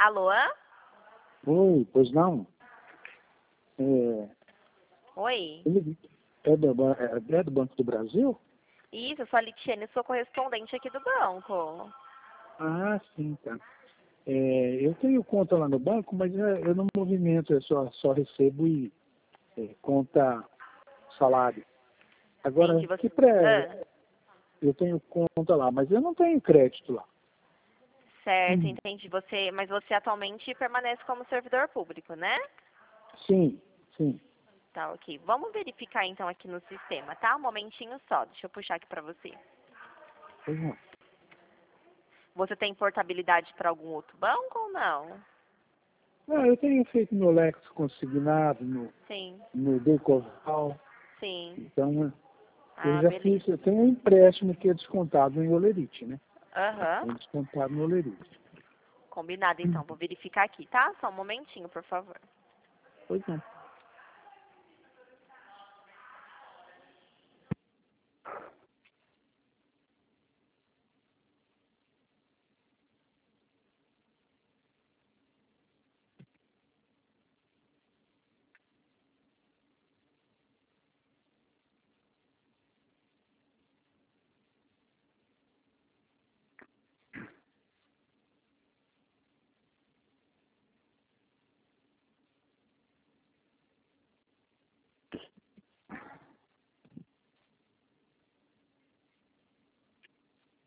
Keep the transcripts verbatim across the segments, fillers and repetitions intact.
Alô? Oi, pois não? É, Oi? ele é do, ba- é é do Banco do Brasil? Isso, eu sou a Litiane, sou correspondente aqui do banco. Ah, sim, tá. É, eu tenho conta lá no banco, mas é, eu não movimento, eu só, só recebo e é, conta salário. Sim, Agora, que você... que pré, Ah, eu tenho conta lá, mas eu não tenho crédito lá. certo, Hum, entendi. Você, mas você atualmente permanece como servidor público, né? sim, sim. Tá, ok. Vamos verificar então aqui no sistema, tá? Um momentinho só, deixa eu puxar aqui pra você. Pois não. Você tem portabilidade para algum outro banco ou não? Ah, eu tenho feito meu Lex consignado no, Sim, no Decoval, sim. então eu Ah, já fiz, beleza. eu tenho um empréstimo que é descontado em Olerite, né? Aham. É descontado no Olerite. Combinado então, vou verificar aqui, tá? Só um momentinho, por favor. Pois não.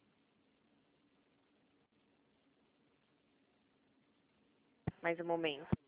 Mais um momento.